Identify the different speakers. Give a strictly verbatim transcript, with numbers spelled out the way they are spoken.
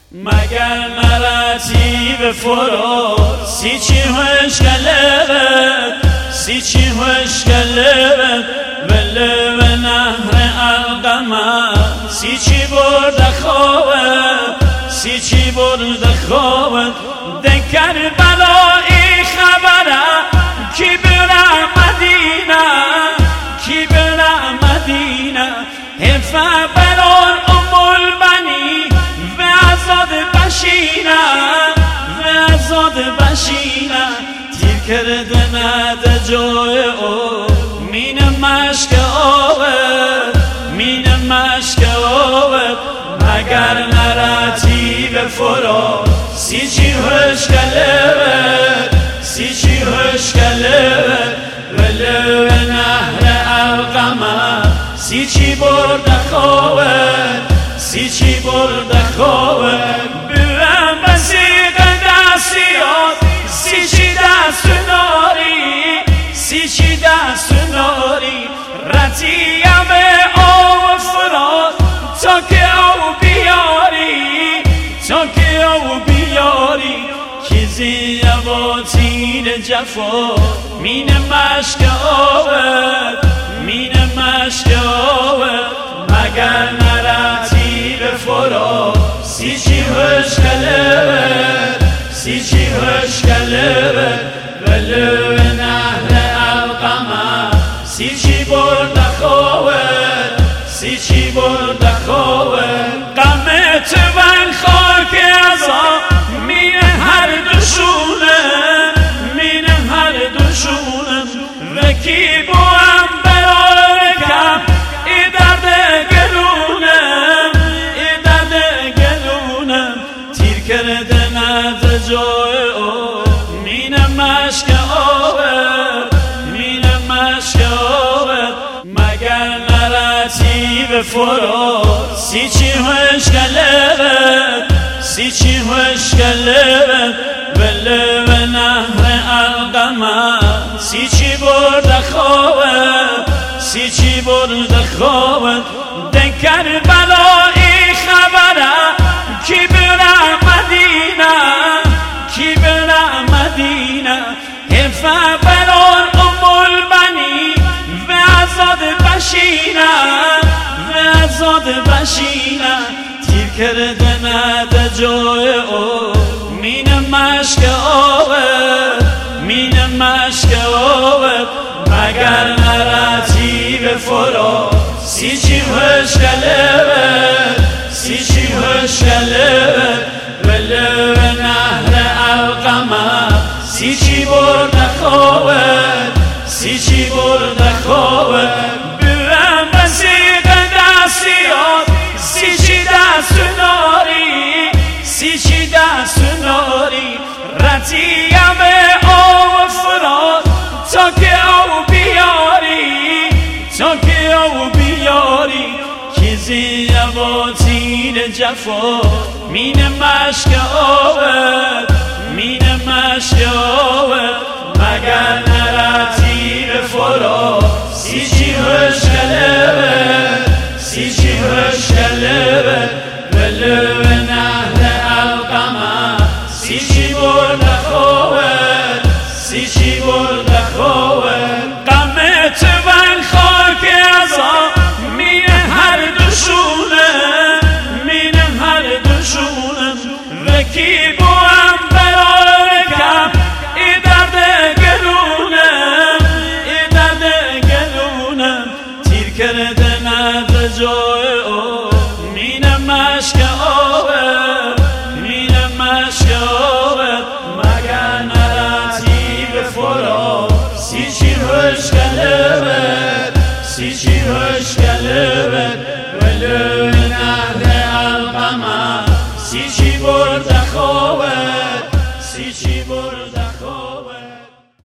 Speaker 1: مگر نرتی به فرات سی چی هوش کلبت سی چی هوش کلبت بله به نهر القمر سی چی برد خوابت سی چی برد خوابت دکر بلایی خبره کی برا مدینه کی برا مدینه حفا بران ام البنی و ازاد بشینه و ازاد بشینه تیر کرده نده جای او مین مشک آوه مین مشک آوه مگر نرتی به فرات سی چی هوش کلبت سی چی هوش کلبت ولو نهر القمر سی چی برد خوابت سی چی برد خوابت بوام بسیق دستیات سی چی دست ناری سی چی دست ناری رتیم آو فرات تا که او بیاری تا که او بیاری کیزی با تیر جفا مین مشک آوت مین مشک آوت مگر نرتی به فرات سی چی هوش کلبت سی چی هوش کلبت ولو نهر القمر سی چی برد خوابت سی چی برد خوابت غمت من خاک ازا مین هر دوشونه مین هر دوشونه وکی بوام برارکم ای درد گلونم ای درد گلونم تیر کرده نده جای او مین مشک آوت مین مشک آوت مگر نرتی به فرات سی چی هوش کلبت سی چی هوش کلبت ولو نهر القمر سی چی برد خوابت سی چی برد خوابت دکر بلایی خبره کی برا مدینه کی برا مدینه حفا بران ام البنی و ازاد بشینه و ازاد بشینه تیر کرده نده جای او مین مشک آوت مین مشک آوت مگر نرتی به فرات سی چی هوش کلبت سی چی هوش کلبت ولو نهر القمر سی چی برد خوابت سی چی برد خوابت بوام بسیق دستیات سی چی دست ناری سی چی دست ناری رتیم آو فرات تا که او بیاری تا که او بیاری کیزی با تیر جفا مین مشک آوت مین مشک آوت مگر نرتی به فرات سی چی هوش کلبت سی چی هوش کلبت ولو